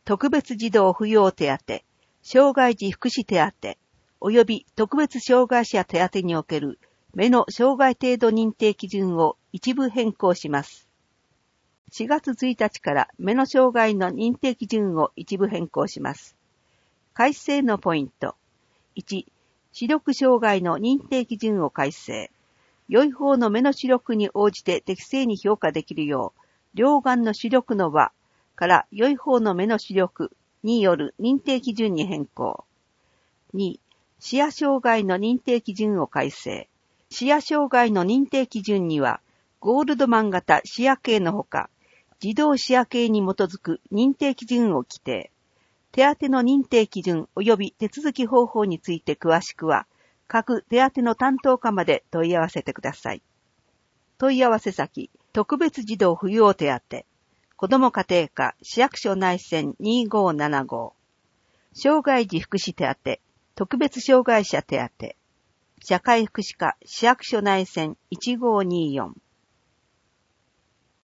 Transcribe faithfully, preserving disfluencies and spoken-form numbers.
特別児童扶養手当、障害児福祉手当、及び特別障害者手当における目の障害程度認定基準を一部変更します。しがつついたちから目の障害の認定基準を一部変更します。改正のポイント。いち、視力障害の認定基準を改正。良い方の目の視力に応じて適正に評価できるよう、両眼の視力の和から良い方の目の視力による認定基準に変更。に、視野障害の認定基準を改正。視野障害の認定基準には、ゴールドマン型視野系のほか、自動視野系に基づく認定基準を規定。手当の認定基準及び手続き方法について詳しくは、各手当の担当課まで問い合わせてください。問い合わせ先、特別児童扶養手当、子ども家庭課市役所内線にごーななご、障害児福祉手当、特別障害者手当、社会福祉課市役所内線いちごーにーよん。